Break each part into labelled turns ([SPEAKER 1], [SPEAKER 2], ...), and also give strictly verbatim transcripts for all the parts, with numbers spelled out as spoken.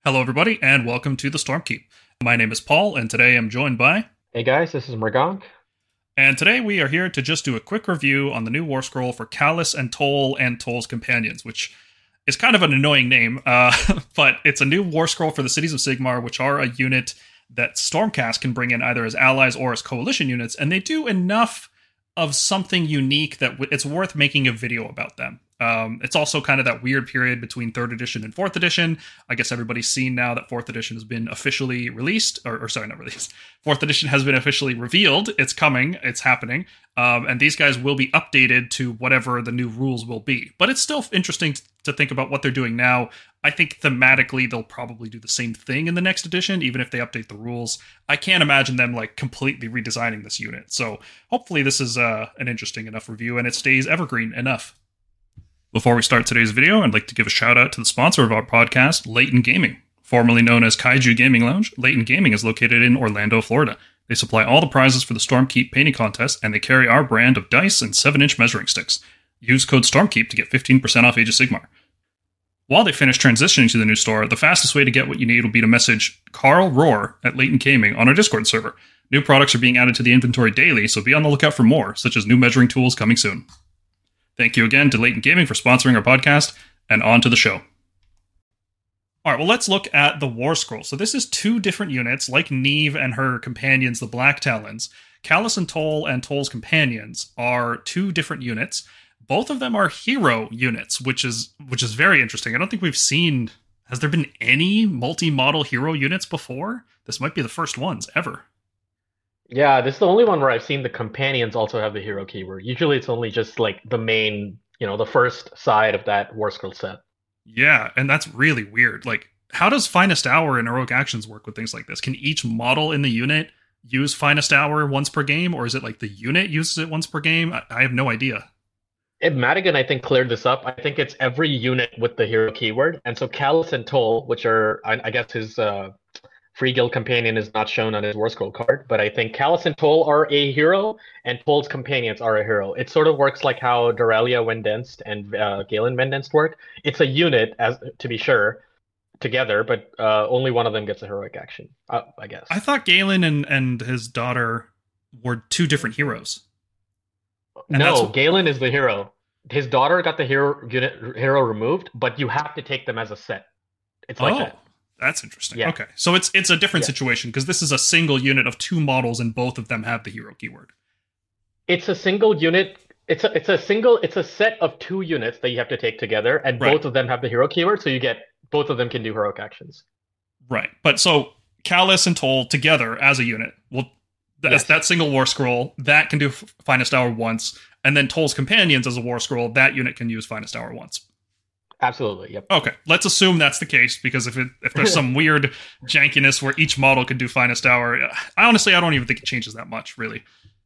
[SPEAKER 1] Hello, everybody, and welcome to the Stormkeep. My name is Paul, and today I'm joined by.
[SPEAKER 2] Hey guys, this is Murgonk.
[SPEAKER 1] And today we are here to just do a quick review on the new War Scroll for Callus and Toll and Toll's Companions, which is kind of an annoying name, uh, but it's a new War Scroll for the Cities of Sigmar, which are a unit that Stormcast can bring in either as allies or as coalition units, and they do enough of something unique that w- it's worth making a video about them. Um, it's also kind of that weird period between third edition and fourth edition. I guess everybody's seen now that fourth edition has been officially released, or, or sorry, not released. Fourth edition has been officially revealed. It's coming. It's happening. Um, and these guys will be updated to whatever the new rules will be. But it's still interesting to think about what they're doing now. I think thematically they'll probably do the same thing in the next edition, even if they update the rules. I can't imagine them like completely redesigning this unit. So hopefully this is uh, an interesting enough review and it stays evergreen enough. Before we start today's video, I'd like to give a shout out to the sponsor of our podcast, Layton Gaming. Formerly known as Kaiju Gaming Lounge, Layton Gaming is located in Orlando, Florida. They supply all the prizes for the Stormkeep painting contest, and they carry our brand of dice and seven inch measuring sticks. Use code STORMKEEP to get fifteen percent off Age of Sigmar. While they finish transitioning to the new store, the fastest way to get what you need will be to message Carl Rohr at Layton Gaming on our Discord server. New products are being added to the inventory daily, so be on the lookout for more, such as new measuring tools coming soon. Thank you again to Layton Gaming for sponsoring our podcast, and on to the show. Alright, well let's look at the War Scroll. So this is two different units, like Neve and her companions, the Black Talons. Callus and Toll and Toll's companions are two different units. Both of them are hero units, which is which is very interesting. I don't think we've seen... Has there been any multi-model hero units before? This might be the first ones ever.
[SPEAKER 2] Yeah, this is the only one where I've seen the companions also have the hero keyword. Usually it's only just like the main, you know, the first side of that War Scroll set.
[SPEAKER 1] Yeah, and that's really weird. Like, how does Finest Hour and Heroic Actions work with things like this? Can each model in the unit use Finest Hour once per game, or is it like the unit uses it once per game? I, I have no idea.
[SPEAKER 2] Ed Madigan, I think, cleared this up. I think it's every unit with the hero keyword. And so Callus and Toll, which are, I, I guess his uh, Free Guild companion is not shown on his War Scroll card, but I think Callus and Toll are a hero, and Toll's companions are a hero. It sort of works like how Dorelia Wendenst and uh, Galen Wendenst work. It's a unit, as to be sure, together, but uh, only one of them gets a heroic action, uh, I guess.
[SPEAKER 1] I thought Galen and, and his daughter were two different heroes.
[SPEAKER 2] And no, Galen is the hero. His daughter got the hero unit hero removed, but you have to take them as a set. It's like
[SPEAKER 1] oh.
[SPEAKER 2] that.
[SPEAKER 1] That's interesting.
[SPEAKER 2] Yeah.
[SPEAKER 1] Okay. So it's it's a different
[SPEAKER 2] yeah.
[SPEAKER 1] situation because this is a single unit of two models and both of them have the hero keyword.
[SPEAKER 2] It's a single unit. It's a it's a single it's a set of two units that you have to take together, and
[SPEAKER 1] right.
[SPEAKER 2] both of them have the hero keyword, so you get both of them can do heroic actions.
[SPEAKER 1] Right. But so Callus and Toll together as a unit, well that's yes. that single War Scroll, that can do Finest Hour once, and then Toll's companions as a War Scroll, that unit can use Finest Hour once.
[SPEAKER 2] Absolutely, yep.
[SPEAKER 1] Okay, let's assume that's the case, because if it, if there's some weird jankiness where each model could do Finest Hour, I honestly, I don't even think it changes that much, really.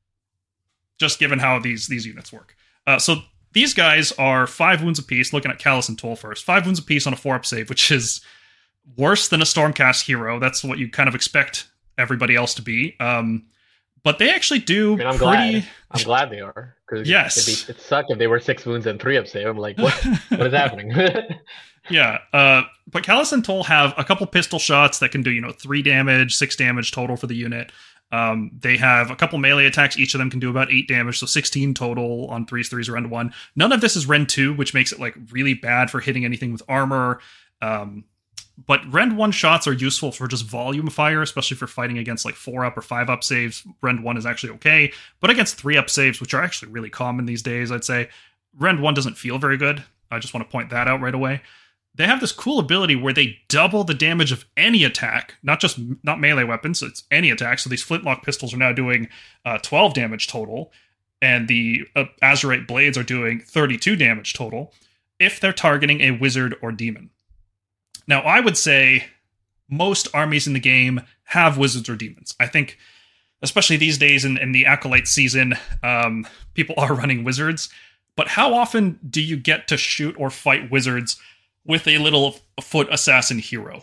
[SPEAKER 1] Just given how these, these units work. Uh, so these guys are five wounds apiece, looking at Callus and Toll first. Five wounds apiece on a four-up save, which is worse than a Stormcast hero. That's what you kind of expect everybody else to be. Um, but they actually do
[SPEAKER 2] I mean, I'm
[SPEAKER 1] pretty...
[SPEAKER 2] Glad. I'm glad they are.
[SPEAKER 1] Yes.
[SPEAKER 2] It'd, be, it'd suck if they were six wounds and three up save. I'm like, what? What is happening?
[SPEAKER 1] Yeah, uh, but Callus and Toll have a couple pistol shots that can do, you know, three damage, six damage total for the unit. Um, they have a couple melee attacks. Each of them can do about eight damage, so sixteen total on threes, threes, Rend one. None of this is Rend two, which makes it, like, really bad for hitting anything with armor. Um, but Rend one shots are useful for just volume fire, especially for fighting against, like, four-up or five-up saves. Rend one is actually okay. But against three-up saves, which are actually really common these days, I'd say, Rend one doesn't feel very good. I just want to point that out right away. They have this cool ability where they double the damage of any attack, not just not melee weapons, it's any attack. So these flintlock pistols are now doing uh, twelve damage total, and the uh, Azurite blades are doing thirty-two damage total if they're targeting a wizard or demon. Now, I would say most armies in the game have wizards or demons. I think, especially these days in, in the Acolyte season, um, people are running wizards. But how often do you get to shoot or fight wizards with a little foot assassin hero?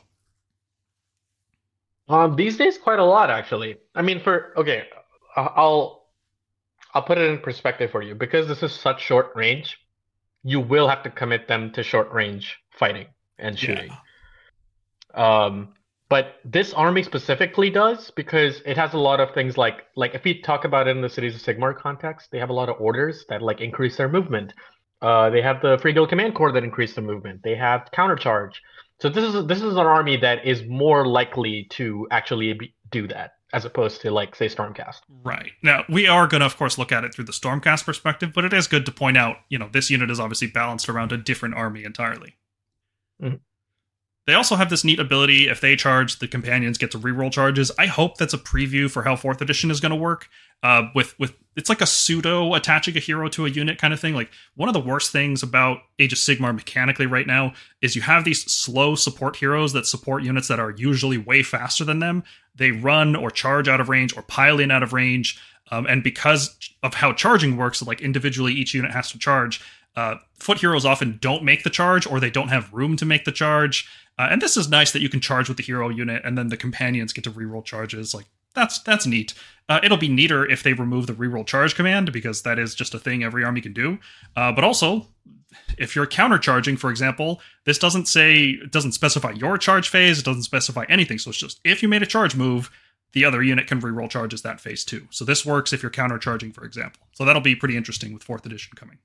[SPEAKER 2] Um, these days, quite a lot, actually. I mean, for okay, I'll I'll put it in perspective for you. Because this is such short range, you will have to commit them to short range fighting and shooting.
[SPEAKER 1] Yeah.
[SPEAKER 2] Um, but this army specifically does because it has a lot of things like like if we talk about it in the Cities of Sigmar context, they have a lot of orders that like increase their movement. Uh, they have the Free Guild Command Corps that increase their movement. They have countercharge. So this is this is an army that is more likely to actually be, do that as opposed to like say Stormcast.
[SPEAKER 1] Right. Now, we are going to, of course, look at it through the Stormcast perspective, but it is good to point out, you know, this unit is obviously balanced around a different army entirely.
[SPEAKER 2] Mm-hmm.
[SPEAKER 1] They also have this neat ability, if they charge, the companions get to reroll charges. I hope that's a preview for how fourth edition is going to work. Uh, with, with It's like a pseudo attaching a hero to a unit kind of thing. Like, one of the worst things about Age of Sigmar mechanically right now is you have these slow support heroes that support units that are usually way faster than them. They run or charge out of range or pile in out of range. Um, and because of how charging works, like individually each unit has to charge, uh, foot heroes often don't make the charge or they don't have room to make the charge. Uh, and this is nice that you can charge with the hero unit and then the companions get to reroll charges. Like, that's that's neat. Uh, it'll be neater if they remove the reroll charge command because that is just a thing every army can do. Uh, but also, if you're countercharging, for example, this doesn't say, it doesn't specify your charge phase, it doesn't specify anything. So it's just, if you made a charge move, the other unit can reroll charges that phase too. So this works if you're countercharging, for example. So that'll be pretty interesting with fourth edition coming.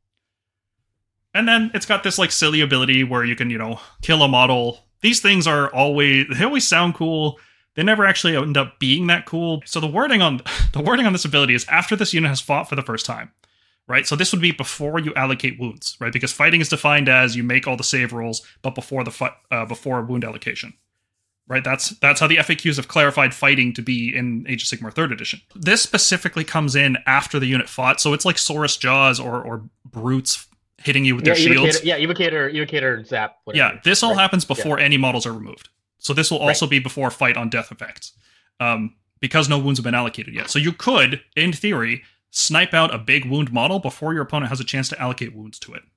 [SPEAKER 1] And then it's got this like silly ability where you can, you know, kill a model. These things are always, they always sound cool. They never actually end up being that cool. So the wording on the wording on this ability is after this unit has fought for the first time, right? So this would be before you allocate wounds, right? Because fighting is defined as you make all the save rolls, but before the fi- uh, before wound allocation, right? That's that's how the F A Qs have clarified fighting to be in Age of Sigmar third edition. This specifically comes in after the unit fought, so it's like Saurus Jaws or or brutes hitting you with
[SPEAKER 2] yeah,
[SPEAKER 1] their shields.
[SPEAKER 2] Evocator, yeah, Evocator, Evocator, Zap. Whatever.
[SPEAKER 1] Yeah, this all
[SPEAKER 2] right?
[SPEAKER 1] happens before
[SPEAKER 2] yeah.
[SPEAKER 1] any models are removed. So this will also right. be before fight on death effects, um, because no wounds have been allocated yet. So you could, in theory, snipe out a big wound model before your opponent has a chance to allocate wounds to it.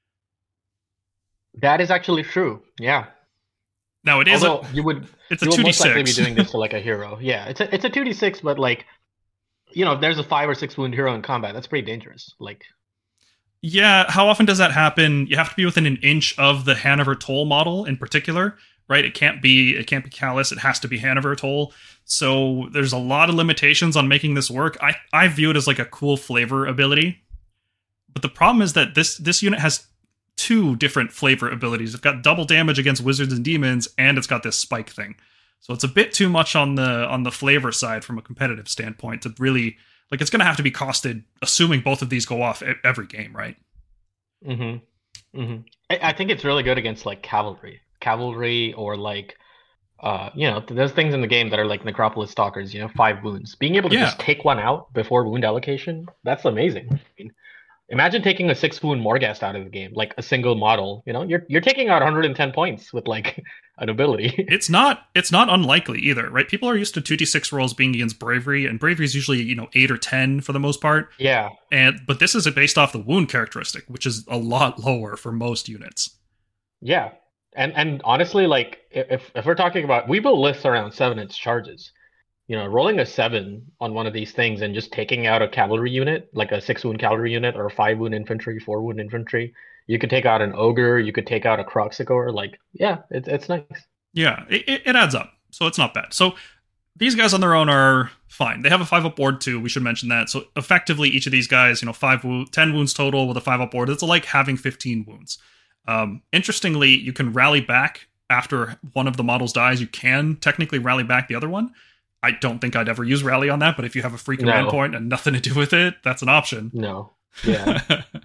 [SPEAKER 2] That is actually true. Yeah.
[SPEAKER 1] Now it is.
[SPEAKER 2] Although
[SPEAKER 1] a,
[SPEAKER 2] you would.
[SPEAKER 1] It's a
[SPEAKER 2] two d six.
[SPEAKER 1] Most
[SPEAKER 2] likely be doing this to like a hero. Yeah, it's a it's a two d six, but like, you know, if there's a five or six wound hero in combat, that's pretty dangerous. Like.
[SPEAKER 1] Yeah, how often does that happen? You have to be within an inch of the Hanover Toll model in particular, right? It can't be it can't be Callus, it has to be Hanover Toll. So there's a lot of limitations on making this work. I, I view it as like a cool flavor ability. But the problem is that this this unit has two different flavor abilities. It's got double damage against wizards and demons, and it's got this spike thing. So it's a bit too much on the on the flavor side from a competitive standpoint to really. Like, it's going to have to be costed, assuming both of these go off every game, right?
[SPEAKER 2] Mm-hmm. Mm-hmm. I, I think it's really good against, like, cavalry. Cavalry or, like, uh, you know, there's things in the game that are like Necropolis Stalkers, you know, five wounds. Being able to
[SPEAKER 1] Yeah.
[SPEAKER 2] just take one out before wound allocation, that's amazing. I mean, imagine taking a six wound Morghast out of the game, like a single model. You know, you're you're taking out one hundred ten points with, like, an ability.
[SPEAKER 1] It's not it's not unlikely either, right? People are used to two d six rolls being against bravery, and bravery is usually, you know, eight or ten for the most part.
[SPEAKER 2] Yeah.
[SPEAKER 1] And but this is based off the wound characteristic, which is a lot lower for most units.
[SPEAKER 2] Yeah. And and honestly, like, if if we're talking about, we build lists around seven inch charges. You know, rolling a seven on one of these things and just taking out a cavalry unit, like a six wound cavalry unit or a five wound infantry, four wound infantry. You could take out an ogre, you could take out a Croxigore. Like, yeah, it's it's nice.
[SPEAKER 1] Yeah, it, it adds up. So it's not bad. So these guys on their own are fine. They have a five up board too. We should mention that. So effectively, each of these guys, you know, five wo- ten wounds total with a five up board. It's like having fifteen wounds. Um, interestingly, you can rally back after one of the models dies. You can technically rally back the other one. I don't think I'd ever use rally on that, but if you have a free command
[SPEAKER 2] No.
[SPEAKER 1] point and nothing to do with it, that's an option.
[SPEAKER 2] No. Yeah.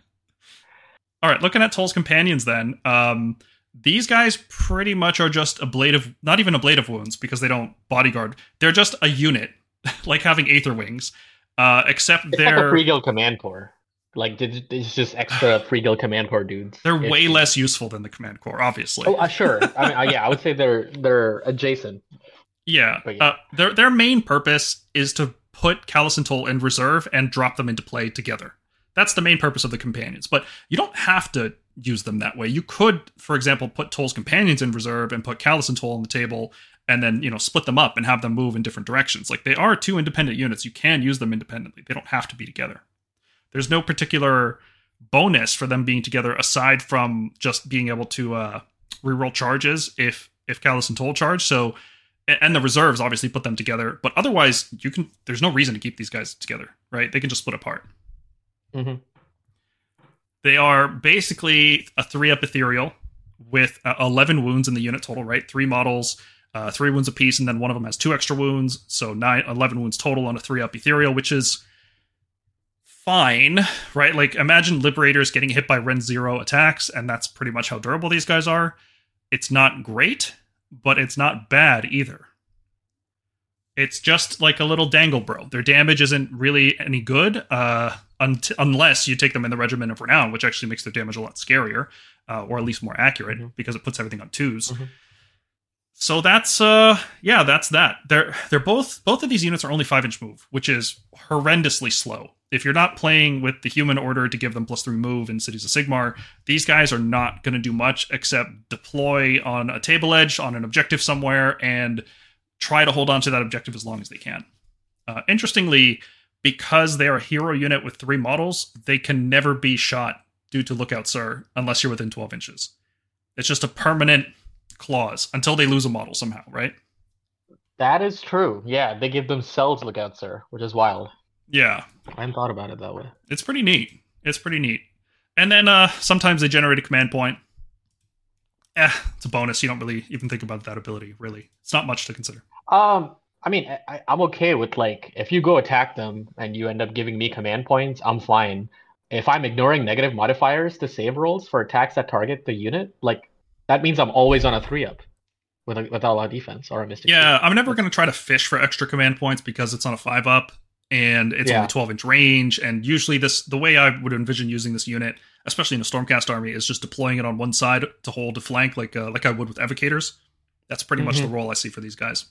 [SPEAKER 1] All right, looking at Toll's companions then. Um, these guys pretty much are just ablative, not even ablative wounds because they don't bodyguard. They're just a unit, like having Aether Wings, uh, except
[SPEAKER 2] It's
[SPEAKER 1] they're
[SPEAKER 2] like a free guild command corps. Like, did- it's just extra free guild command corps dudes.
[SPEAKER 1] they're
[SPEAKER 2] If-
[SPEAKER 1] way less useful than the command corps, obviously.
[SPEAKER 2] Oh, uh, sure. I mean, uh, yeah, I would say they're they're adjacent.
[SPEAKER 1] Yeah,
[SPEAKER 2] But yeah.
[SPEAKER 1] Uh, their their main purpose is to put Callus and Toll in reserve and drop them into play together. That's the main purpose of the companions, but you don't have to use them that way. You could, for example, put Toll's companions in reserve and put Callus and Toll on the table, and then, you know, split them up and have them move in different directions. Like, they are two independent units. You can use them independently. They don't have to be together. There's no particular bonus for them being together aside from just being able to uh, reroll charges if if Callus and Toll charge. So, and the reserves obviously put them together. But otherwise, you can. There's no reason to keep these guys together, right? They can just split apart.
[SPEAKER 2] Mm-hmm.
[SPEAKER 1] They are basically a three-up ethereal with uh, eleven wounds in the unit total, right? Three models, uh, three wounds apiece, and then one of them has two extra wounds. So nine, eleven wounds total on a three-up ethereal, which is fine, right? Like, imagine Liberators getting hit by Ren Zero attacks, and that's pretty much how durable these guys are. It's not great, but it's not bad either. It's just like a little dangle bro. Their damage isn't really any good, uh, un- unless you take them in the Regiment of Renown, which actually makes their damage a lot scarier, uh, or at least more accurate, mm-hmm. because it puts everything on twos. Mm-hmm. So that's, uh, yeah, that's that. They're they're both both of these units are only five inch move, which is horrendously slow. If you're not playing with the human order to give them plus three move in Cities of Sigmar, these guys are not going to do much except deploy on a table edge on an objective somewhere and try to hold on to that objective as long as they can. Uh, interestingly, because they are a hero unit with three models, they can never be shot due to Lookout Sir unless you're within twelve inches. It's just a permanent clause until they lose a model somehow, right?
[SPEAKER 2] That is true. Yeah, they give themselves Lookout Sir, which is wild.
[SPEAKER 1] Yeah.
[SPEAKER 2] I hadn't thought about it that way.
[SPEAKER 1] It's pretty neat. It's pretty neat. And then uh, sometimes they generate a command point. Eh, it's a bonus. You don't really even think about that ability, really. It's not much to consider.
[SPEAKER 2] Um, I mean, I, I'm okay with, like, if you go attack them and you end up giving me command points, I'm fine. If I'm ignoring negative modifiers to save rolls for attacks that target the unit, like, that means I'm always on a three-up with a, without a lot of defense or a Mystic.
[SPEAKER 1] Yeah, I'm never going to try to fish for extra command points because it's on a five-up. And it's yeah. only twelve inch range, and usually this the way I would envision using this unit, especially in a Stormcast army, is just deploying it on one side to hold a flank, like uh, like I would with Evocators. That's pretty mm-hmm. much the role I see for these guys.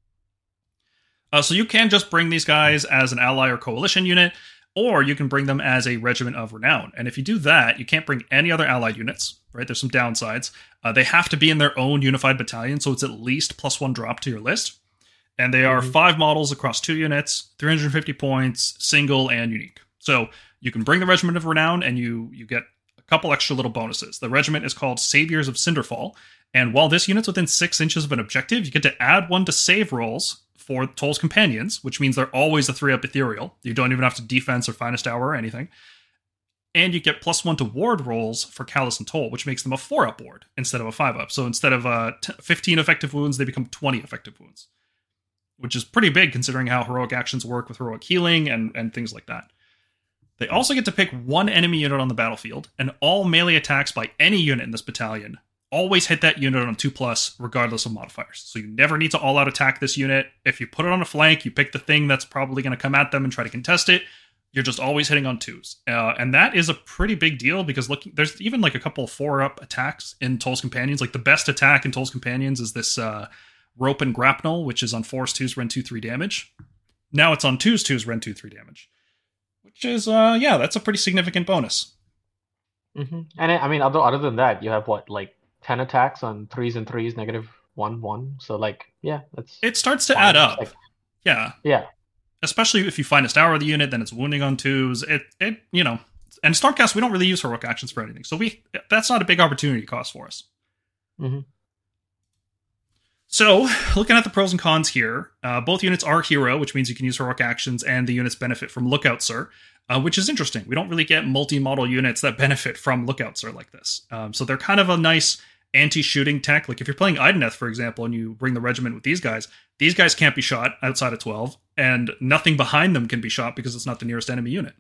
[SPEAKER 1] Uh, so you can just bring these guys as an ally or coalition unit, or you can bring them as a Regiment of Renown. And if you do that, you can't bring any other allied units, right? There's some downsides. Uh, they have to be in their own unified battalion, so it's at least plus one drop to your list. And they are mm-hmm. five models across two units, three hundred fifty points, single and unique. So you can bring the Regiment of Renown, and you you get a couple extra little bonuses. The regiment is called Saviors of Cinderfall, and while this unit's within six inches of an objective, you get to add one to save rolls for Toll's companions, which means they're always a three-up ethereal. You don't even have to defense or finest hour or anything. And you get plus one to ward rolls for Callus and Toll, which makes them a four-up ward instead of a five-up. So instead of uh, t- fifteen effective wounds, they become twenty effective wounds, which is pretty big considering how heroic actions work with heroic healing and, and things like that. They also get to pick one enemy unit on the battlefield, and all melee attacks by any unit in this battalion always hit that unit on two plus, regardless of modifiers. So you never need to all-out attack this unit. If you put it on a flank, you pick the thing that's probably going to come at them and try to contest it, you're just always hitting on twos. Uh, and that is a pretty big deal, because look, there's even like a couple of four-up attacks in Toll's Companions. Like the best attack in Toll's Companions is this... Uh, Rope and Grapnel, which is on fours, twos, Ren two, three damage. Now it's on twos, twos, Ren two, three damage. Which is, uh, yeah, that's a pretty significant bonus.
[SPEAKER 2] Mm-hmm. And I mean, other other than that, you have what, like ten attacks on threes and threes, negative one, one. So, like, yeah, that's.
[SPEAKER 1] It starts to fine. add up. Like, yeah.
[SPEAKER 2] Yeah.
[SPEAKER 1] Especially if you find a Stour of the unit, then it's wounding on twos. It, it, you know, and Stormcast, we don't really use heroic actions for anything. So we, that's not a big opportunity cost for us.
[SPEAKER 2] Mm-hmm.
[SPEAKER 1] So, looking at the pros and cons here, uh, both units are hero, which means you can use heroic actions, and the units benefit from Lookout Sir, uh, which is interesting. We don't really get multi-model units that benefit from Lookout Sir like this. Um, so they're kind of a nice anti-shooting tech. Like if you're playing Idoneth, for example, and you bring the regiment with these guys, these guys can't be shot outside of twelve, and nothing behind them can be shot because it's not the nearest enemy unit.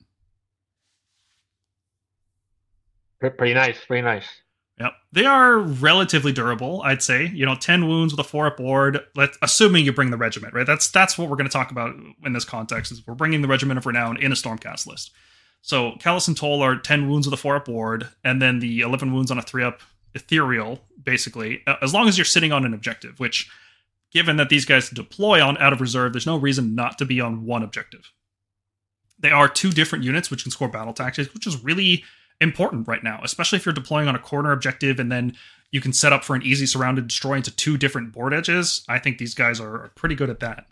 [SPEAKER 2] Pretty nice, pretty nice.
[SPEAKER 1] Yep. They are relatively durable, I'd say. You know, ten wounds with a four-up ward, let, assuming you bring the regiment, right? That's that's what we're going to talk about in this context, is we're bringing the Regiment of Renown in a Stormcast list. So Callus and Toll are ten wounds with a four-up ward, and then the eleven wounds on a three-up ethereal, basically, as long as you're sitting on an objective, which, given that these guys deploy on out of reserve, there's no reason not to be on one objective. They are two different units which can score battle tactics, which is really important right now, especially if you're deploying on a corner objective and then you can set up for an easy surrounded destroy into two different board edges. I think these guys are, are pretty good at that.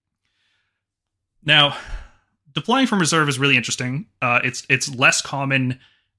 [SPEAKER 1] Now, deploying from reserve is really interesting. Uh, it's it's less common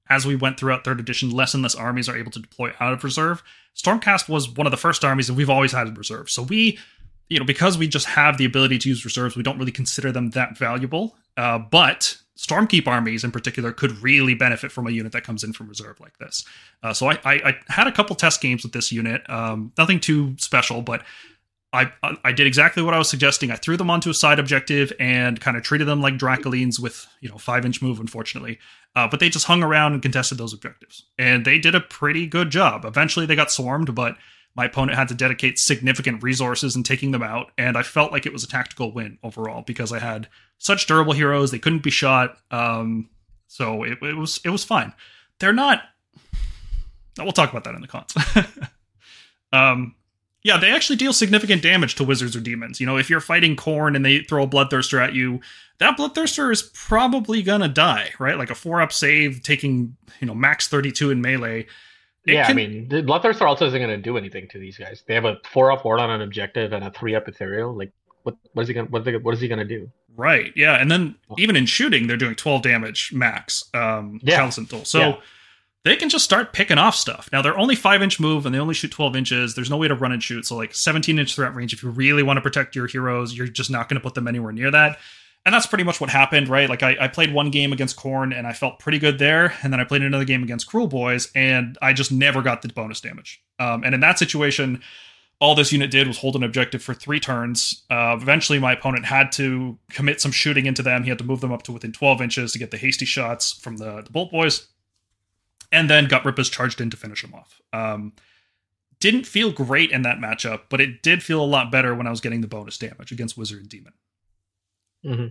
[SPEAKER 1] as we went throughout third edition, less and less armies are able to deploy out of reserve. Stormcast was one of the first armies that we've always had in reserve. So we, you know, because we just have the ability to use reserves, we don't really consider them that valuable. Uh, but Stormkeep armies in particular could really benefit from a unit that comes in from reserve like this. Uh, so I, I, I had a couple test games with this unit. Um, nothing too special, but I, I did exactly what I was suggesting. I threw them onto a side objective and kind of treated them like Dracolines with, you know, five inch move, unfortunately. Uh, but they just hung around and contested those objectives. And they did a pretty good job. Eventually they got swarmed, but my opponent had to dedicate significant resources in taking them out. And I felt like it was a tactical win overall because I had such durable heroes. They couldn't be shot. Um, so it, it was, it was fine. They're not, we'll talk about that in the cons. um, Yeah, they actually deal significant damage to wizards or demons. You know, if you're fighting Khorne and they throw a Bloodthirster at you, that Bloodthirster is probably gonna die, right? Like a four-up save, taking, you know, max thirty-two in melee. It
[SPEAKER 2] yeah,
[SPEAKER 1] can...
[SPEAKER 2] I mean, the Bloodthirster also isn't gonna do anything to these guys. They have a four-up ward on an objective and a three-up ethereal. Like, what, what is he gonna, what, what is he gonna do?
[SPEAKER 1] Right. Yeah, and then even in shooting, they're doing twelve damage max. Um,
[SPEAKER 2] yeah.
[SPEAKER 1] Chalice and Toll. So.
[SPEAKER 2] Yeah.
[SPEAKER 1] They can just start picking off stuff. Now, they're only five inch move, and they only shoot twelve inches. There's no way to run and shoot, so like seventeen inch threat range, if you really want to protect your heroes, you're just not going to put them anywhere near that. And that's pretty much what happened, right? Like, I, I played one game against Khorne, and I felt pretty good there, and then I played another game against Cruel Boys, and I just never got the bonus damage. Um, and in that situation, all this unit did was hold an objective for three turns. Uh, eventually, my opponent had to commit some shooting into them. He had to move them up to within twelve inches to get the hasty shots from the, the Bolt Boys. And then Gutrippaz charged in to finish him off. Um, didn't feel great in that matchup, but it did feel a lot better when I was getting the bonus damage against Wizard and Demon.
[SPEAKER 2] Mm-hmm.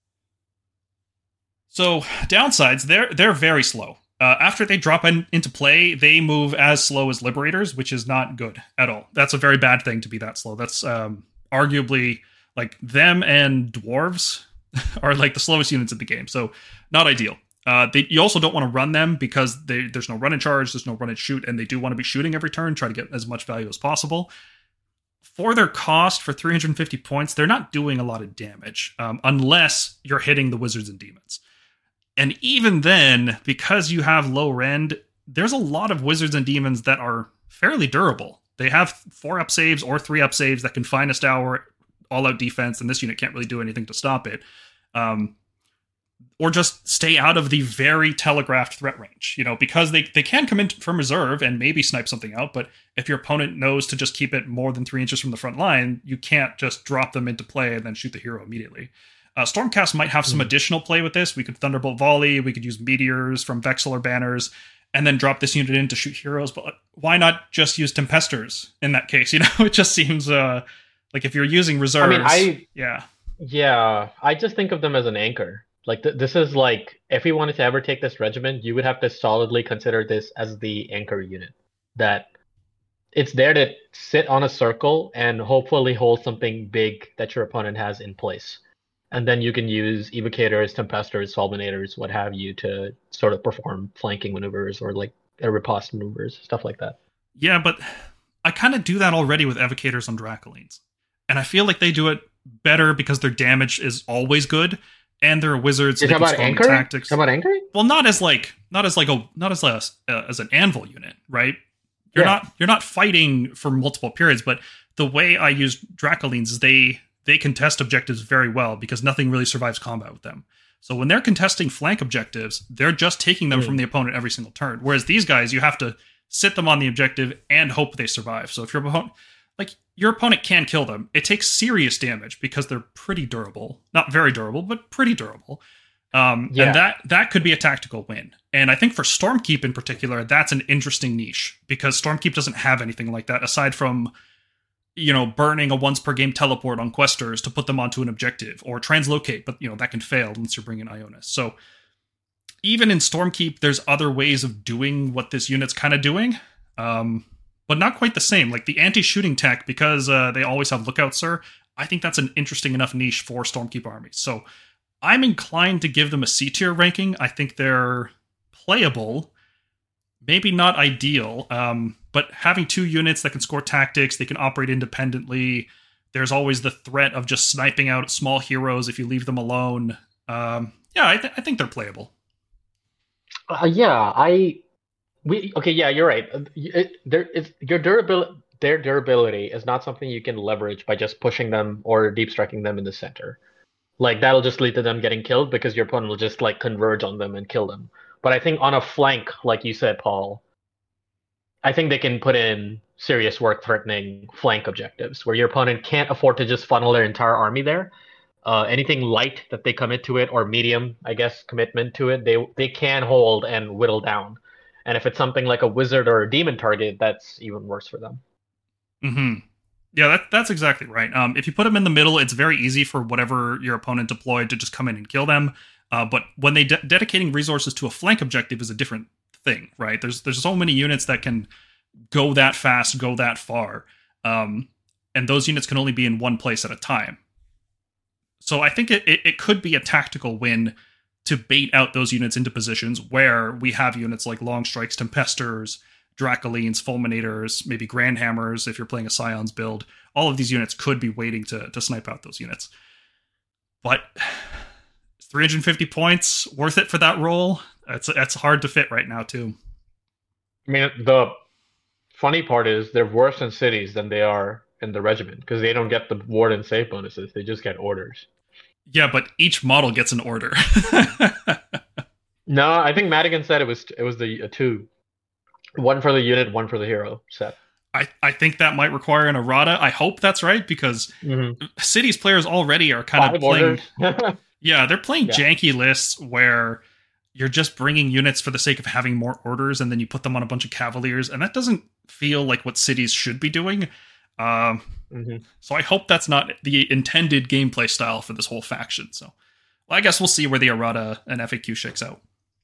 [SPEAKER 1] So, downsides, they're they're very slow. Uh, after they drop in, into play, they move as slow as Liberators, which is not good at all. That's a very bad thing to be that slow. That's um, arguably, like, them and Dwarves are like the slowest units in the game, so not ideal. Uh, they, you also don't want to run them because they, there's no run and charge, there's no run and shoot, and they do want to be shooting every turn, try to get as much value as possible. For their cost, for three hundred fifty points, they're not doing a lot of damage, um, unless you're hitting the wizards and demons. And even then, because you have low rend, there's a lot of wizards and demons that are fairly durable. They have four-up saves or three-up saves that can Finest Hour, all-out defense, and this unit can't really do anything to stop it. Um... Or just stay out of the very telegraphed threat range, you know, because they, they can come in from reserve and maybe snipe something out, but if your opponent knows to just keep it more than three inches from the front line, you can't just drop them into play and then shoot the hero immediately. Uh, Stormcast might have some mm. additional play with this. We could Thunderbolt Volley, we could use Meteors from Vexel or Banners, and then drop this unit in to shoot heroes, but why not just use Tempestors in that case? You know, it just seems uh, like if you're using reserves...
[SPEAKER 2] I mean, I...
[SPEAKER 1] Yeah.
[SPEAKER 2] Yeah, I just think of them as an anchor. Like, th- this is like, if you wanted to ever take this regiment, you would have to solidly consider this as the anchor unit. That it's there to sit on a circle and hopefully hold something big that your opponent has in place. And then you can use Evocators, Tempestors, Fulminators, what have you, to sort of perform flanking maneuvers or like riposte maneuvers, stuff like that.
[SPEAKER 1] Yeah, but I kind of do that already with Evocators on Dracolines. And I feel like they do it better because their damage is always good. And they're wizards.
[SPEAKER 2] You're talking about anchor?
[SPEAKER 1] Tactics.
[SPEAKER 2] Talking about anchoring?
[SPEAKER 1] Well, not as like, not as like a, not as a, uh, as an anvil unit, right? You're yeah. not, you're not fighting for multiple periods. But the way I use Dracolines is they, they contest objectives very well because nothing really survives combat with them. So when they're contesting flank objectives, they're just taking them mm. from the opponent every single turn. Whereas these guys, you have to sit them on the objective and hope they survive. So if your opponent, like your opponent can kill them, it takes serious damage because they're pretty durable. Not very durable, but pretty durable. Um, yeah. And that that could be a tactical win. And I think for Stormkeep in particular, that's an interesting niche because Stormkeep doesn't have anything like that aside from, you know, burning a once per game teleport on questers to put them onto an objective or translocate, but you know, that can fail unless you're bringing Ionis. So even in Stormkeep, there's other ways of doing what this unit's kind of doing. Um, But not quite the same. Like the anti-shooting tech, because uh, they always have Lookout Sir, I think that's an interesting enough niche for Stormkeep armies. So I'm inclined to give them a C-tier ranking. I think they're playable, maybe not ideal, um, but having two units that can score tactics, they can operate independently. There's always the threat of just sniping out small heroes if you leave them alone. Um, yeah, I, th- I think they're playable.
[SPEAKER 2] Uh, yeah, I we okay. Yeah, you're right. Uh, It, there is your durability. Their durability is not something you can leverage by just pushing them or deep striking them in the center. Like that'll just lead to them getting killed because your opponent will just like converge on them and kill them. But I think on a flank, like you said, Paul, I think they can put in serious work threatening flank objectives where your opponent can't afford to just funnel their entire army there. Uh, anything light that they commit to it, or medium, I guess, commitment to it, they they can hold and whittle down. And if it's something like a wizard or a demon target, that's even worse for them.
[SPEAKER 1] Hmm. Yeah, that, that's exactly right. Um, if you put them in the middle, it's very easy for whatever your opponent deployed to just come in and kill them. Uh, but when they de- dedicating resources to a flank objective is a different thing, right? There's there's so many units that can go that fast, go that far, um, and those units can only be in one place at a time. So I think it, it, it could be a tactical win to bait out those units into positions where we have units like Long Strikes, Tempestors, Dracolines, Fulminators, maybe Grandhammers if you're playing a Scions build. All of these units could be waiting to, to snipe out those units. But three hundred fifty points, worth it for that role? That's, that's hard to fit right now, too.
[SPEAKER 2] I mean, the funny part is they're worse in cities than they are in the regiment because they don't get the ward and save bonuses. They just get orders.
[SPEAKER 1] Yeah, but each model gets an order.
[SPEAKER 2] No, I think Madigan said it was it was the a two. One for the unit, one for the hero set.
[SPEAKER 1] I, I think that might require an errata. I hope that's right because
[SPEAKER 2] mm-hmm.
[SPEAKER 1] Cities players already are kind
[SPEAKER 2] Five
[SPEAKER 1] of playing.
[SPEAKER 2] Orders.
[SPEAKER 1] Yeah, they're playing
[SPEAKER 2] Yeah.
[SPEAKER 1] janky lists where you're just bringing units for the sake of having more orders, and then you put them on a bunch of cavaliers, and that doesn't feel like what cities should be doing. Um,
[SPEAKER 2] mm-hmm.
[SPEAKER 1] So I hope that's not the intended gameplay style for this whole faction. So well, I guess we'll see where the errata and F A Q shakes out.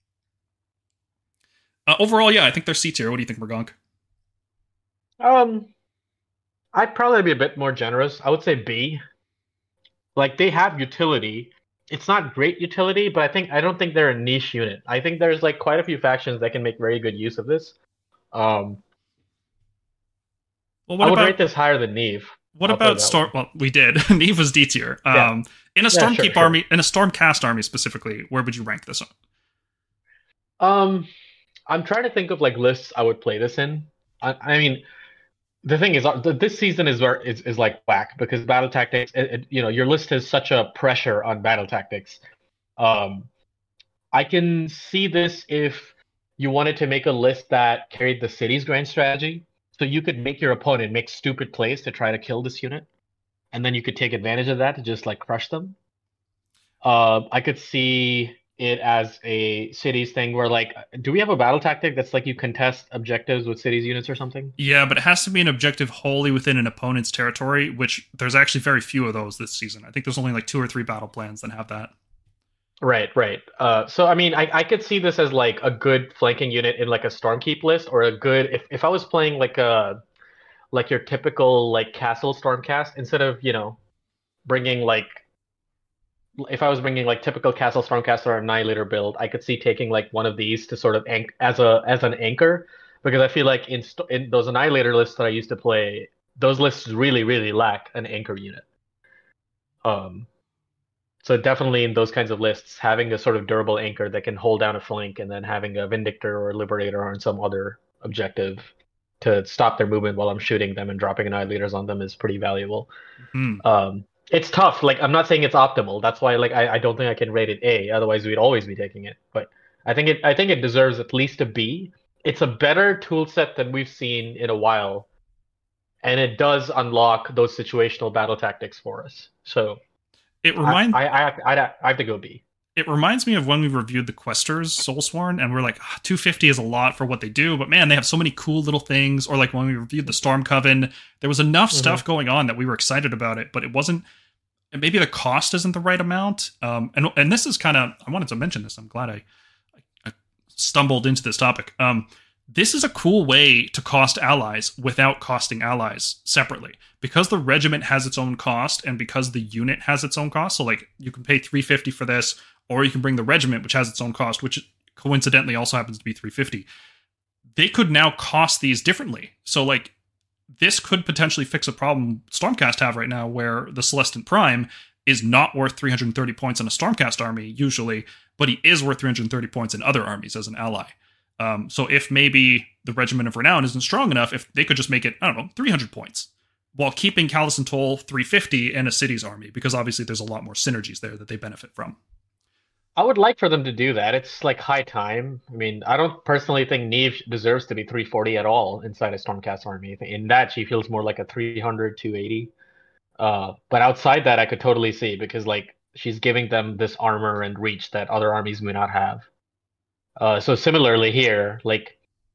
[SPEAKER 1] Uh, overall, yeah, I think they're C tier. What do you think, Mergonk?
[SPEAKER 2] Um, I'd probably be a bit more generous. I would say B. Like they have utility. It's not great utility, but I think I don't think they're a niche unit. I think there's like quite a few factions that can make very good use of this. Um,
[SPEAKER 1] well, what
[SPEAKER 2] I would
[SPEAKER 1] about,
[SPEAKER 2] rate this higher than Neve.
[SPEAKER 1] What
[SPEAKER 2] I'll
[SPEAKER 1] about Storm? Well, we did. Neve was D tier. Um,
[SPEAKER 2] Yeah.
[SPEAKER 1] In a
[SPEAKER 2] Yeah,
[SPEAKER 1] Stormkeep
[SPEAKER 2] sure, sure.
[SPEAKER 1] army, in a Stormcast army specifically, where would you rank this?
[SPEAKER 2] Um, I'm trying to think of like lists I would play this in. I, I mean, the thing is, uh, th- this season is where is, is like whack because battle tactics. It, it, you know, your list has such a pressure on battle tactics. Um, I can see this if you wanted to make a list that carried the city's grand strategy. So you could make your opponent make stupid plays to try to kill this unit, and then you could take advantage of that to just like crush them. Uh, I could see it as a cities thing where like, do we have a battle tactic that's like you contest objectives with cities units or something?
[SPEAKER 1] Yeah, but it has to be an objective wholly within an opponent's territory, which there's actually very few of those this season. I think there's only like two or three battle plans that have that.
[SPEAKER 2] Right, right. Uh, so I mean, I, I could see this as like a good flanking unit in like a Stormkeep list, or a good if, if I was playing like a like your typical like castle Stormcast instead of you know bringing like if I was bringing like typical castle Stormcast or Annihilator build, I could see taking like one of these to sort of anch- as a as an anchor because I feel like in st- in those Annihilator lists that I used to play, those lists really really lack an anchor unit. Um. So definitely in those kinds of lists, having a sort of durable anchor that can hold down a flank and then having a Vindictor or a Liberator on some other objective to stop their movement while I'm shooting them and dropping Annihilators on them is pretty valuable.
[SPEAKER 1] Mm-hmm.
[SPEAKER 2] Um, it's tough. Like I'm not saying it's optimal. That's why like I, I don't think I can rate it A. Otherwise we'd always be taking it. But I think it I think it deserves at least a B. It's a better tool set than we've seen in a while. And it does unlock those situational battle tactics for us. So
[SPEAKER 1] It reminds
[SPEAKER 2] I, I, I, have to, I have to go B.
[SPEAKER 1] It reminds me of when we reviewed the Questers Soulsworn, and we're like, oh, two fifty is a lot for what they do, but man, they have so many cool little things. Or like when we reviewed the Storm Coven, there was enough mm-hmm. stuff going on that we were excited about it, but it wasn't. And maybe the cost isn't the right amount. Um, and and this is kind of I wanted to mention this. I'm glad I, I stumbled into this topic. Um, This is a cool way to cost allies without costing allies separately. Because the regiment has its own cost and because the unit has its own cost. So like you can pay three hundred fifty dollars for this, or you can bring the regiment, which has its own cost, which coincidentally also happens to be three hundred fifty dollars. They could now cost these differently. So like this could potentially fix a problem Stormcast have right now where the Celestant Prime is not worth three hundred thirty points in a Stormcast army, usually, but he is worth three hundred thirty points in other armies as an ally. Um, so if maybe the Regiment of Renown isn't strong enough, if they could just make it, I don't know, three hundred points, while keeping Callus and Toll three hundred fifty in a city's army, because obviously there's a lot more synergies there that they benefit from.
[SPEAKER 2] I would like for them to do that. It's like high time. I mean, I don't personally think Neve deserves to be three forty at all inside a Stormcast army. In that, she feels more like a three hundred, two eighty. Uh, but outside that, I could totally see, because like she's giving them this armor and reach that other armies may not have. Uh, so similarly here, like,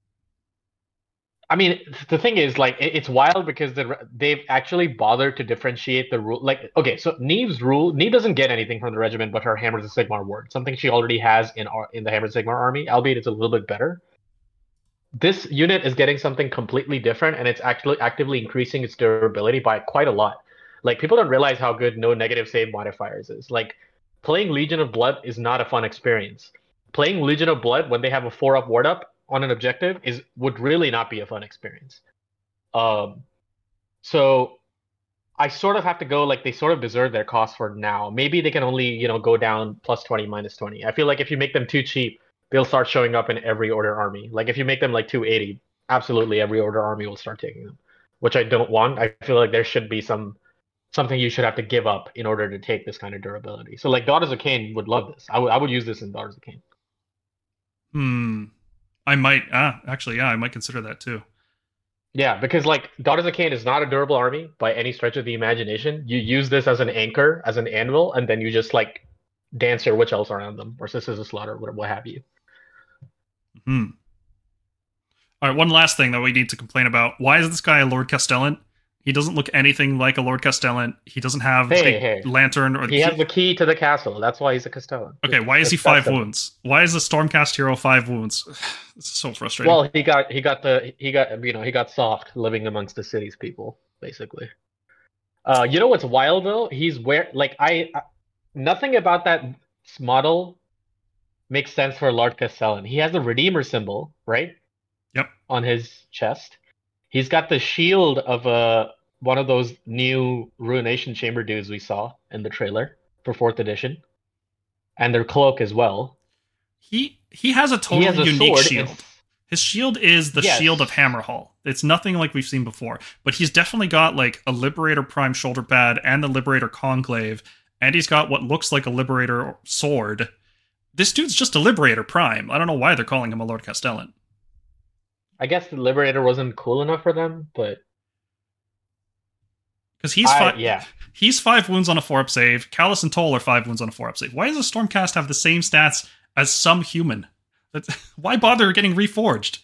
[SPEAKER 2] I mean, the thing is, like, it, it's wild because the, they've actually bothered to differentiate the rule. Like, okay, so Neve's rule, Neve doesn't get anything from the regiment but her Hammers of Sigmar word, something she already has in our, in the Hammers of Sigmar army, albeit it's a little bit better. This unit is getting something completely different, and it's actually actively increasing its durability by quite a lot. Like, people don't realize how good no negative save modifiers is. Like, playing Legion of Blood is not a fun experience. Playing Legion of Blood when they have a four up ward up on an objective is would really not be a fun experience. Um, so I sort of have to go like they sort of deserve their cost for now. Maybe they can only, you know, go down plus twenty, minus twenty. I feel like if you make them too cheap, they'll start showing up in every order army. Like if you make them like two eighty, absolutely every order army will start taking them, which I don't want. I feel like there should be some something you should have to give up in order to take this kind of durability. So like Daughters of Khaine would love this. I would I would use this in Daughters of Khaine.
[SPEAKER 1] Hmm. I might, ah, actually, yeah, I might consider that too.
[SPEAKER 2] Yeah, because like Daughters of Khaine is not a durable army by any stretch of the imagination. You use this as an anchor, as an anvil, and then you just like dance your witch elves around them, or Sisters of Slaughter, what, what have you.
[SPEAKER 1] Hmm. All right, one last thing that we need to complain about. Why is this guy a Lord Castellan? He doesn't look anything like a Lord Castellan. He doesn't have
[SPEAKER 2] hey,
[SPEAKER 1] the
[SPEAKER 2] hey.
[SPEAKER 1] lantern or the
[SPEAKER 2] He key. has the key to the castle. That's why he's a Castellan.
[SPEAKER 1] Okay, why is he five wounds? Why is the Stormcast hero five wounds? This is so frustrating.
[SPEAKER 2] Well, he got he got the he got you know he got soft living amongst the city's people, basically. Uh, you know what's wild though? He's where like I, I nothing about that model makes sense for Lord Castellan. He has the Redeemer symbol, right?
[SPEAKER 1] Yep.
[SPEAKER 2] On his chest. He's got the shield of a one of those new Ruination Chamber dudes we saw in the trailer for fourth edition, and their cloak as well.
[SPEAKER 1] He he has a totally
[SPEAKER 2] has a
[SPEAKER 1] unique
[SPEAKER 2] sword.
[SPEAKER 1] shield.
[SPEAKER 2] It's...
[SPEAKER 1] His shield is the
[SPEAKER 2] yes.
[SPEAKER 1] shield of Hammerhall. It's nothing like we've seen before, but he's definitely got like a Liberator Prime shoulder pad and the Liberator Conclave, and he's got what looks like a Liberator sword. This dude's just a Liberator Prime. I don't know why they're calling him a Lord Castellan.
[SPEAKER 2] I guess the Liberator wasn't cool enough for them, but
[SPEAKER 1] because he's five,
[SPEAKER 2] yeah,
[SPEAKER 1] he's five wounds on a four up save. Callus and Toll are five wounds on a four up save. Why does the Stormcast have the same stats as some human? That's, why bother getting reforged?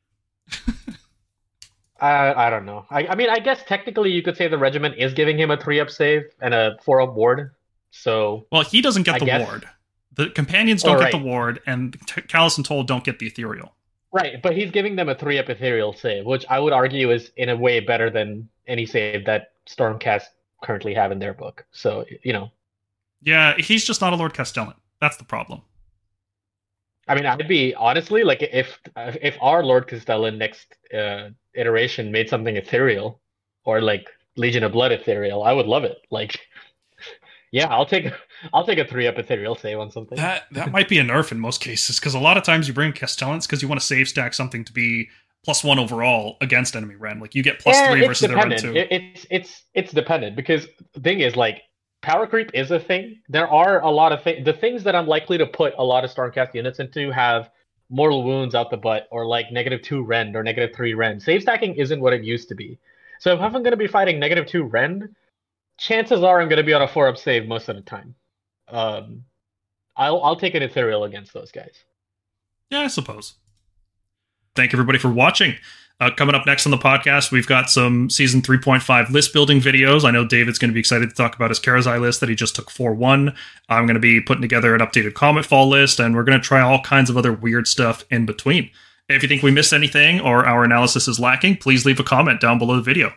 [SPEAKER 2] I I don't know. I I mean, I guess technically you could say the regiment is giving him a three up save and a four up ward. So
[SPEAKER 1] well, he doesn't get
[SPEAKER 2] I
[SPEAKER 1] the
[SPEAKER 2] guess...
[SPEAKER 1] ward. The companions don't
[SPEAKER 2] oh,
[SPEAKER 1] get
[SPEAKER 2] right.
[SPEAKER 1] the ward, and Callus and Toll don't get the ethereal.
[SPEAKER 2] Right, but he's giving them a three up ethereal save, which I would argue is in a way better than any save that Stormcast currently have in their book. So, you know.
[SPEAKER 1] Yeah, he's just not a Lord Castellan. That's the problem.
[SPEAKER 2] I mean, I'd be, honestly, like, if if our Lord Castellan next uh, iteration made something ethereal, or, like, Legion of Blood ethereal, I would love it. Like, yeah, I'll take I'll take a three up ethereal save on something.
[SPEAKER 1] That that might be a nerf in most cases, because a lot of times you bring Castellans because you want to save stack something to be plus one overall against enemy Ren. Like you get plus
[SPEAKER 2] yeah,
[SPEAKER 1] three versus
[SPEAKER 2] dependent.
[SPEAKER 1] their Ren two.
[SPEAKER 2] It, it's it's it's dependent, because the thing is, like, power creep is a thing. There are a lot of things. The things that I'm likely to put a lot of Stormcast units into have mortal wounds out the butt, or like negative two rend or negative three rend. Save stacking isn't what it used to be. So if I'm going to be fighting negative two rend, chances are I'm going to be on a four up save most of the time. Um, I'll I'll take an ethereal against those guys.
[SPEAKER 1] Yeah, I suppose. Thank you everybody for watching. Uh, coming up next on the podcast, we've got some Season three point five list building videos. I know David's going to be excited to talk about his Karazai list that he just took four one. I'm going to be putting together an updated Cometfall list, and we're going to try all kinds of other weird stuff in between. If you think we missed anything or our analysis is lacking, please leave a comment down below the video.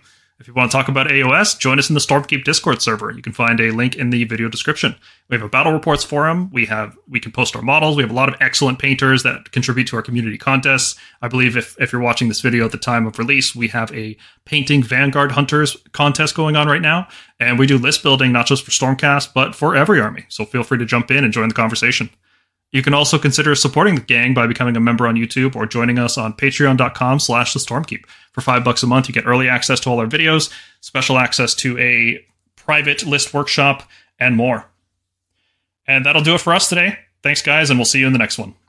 [SPEAKER 1] If you want to talk about A O S, join us in the Stormkeep Discord server. You can find a link in the video description. We have a battle reports forum. We have we can post our models. We have a lot of excellent painters that contribute to our community contests. I believe if, if you're watching this video at the time of release, we have a painting Vanguard Hunters contest going on right now. And we do list building, not just for Stormcast, but for every army. So feel free to jump in and join the conversation. You can also consider supporting the gang by becoming a member on YouTube or joining us on patreon.com slash the Stormkeep. For five bucks a month, you get early access to all our videos, special access to a private list workshop, and more. And that'll do it for us today. Thanks, guys, and we'll see you in the next one.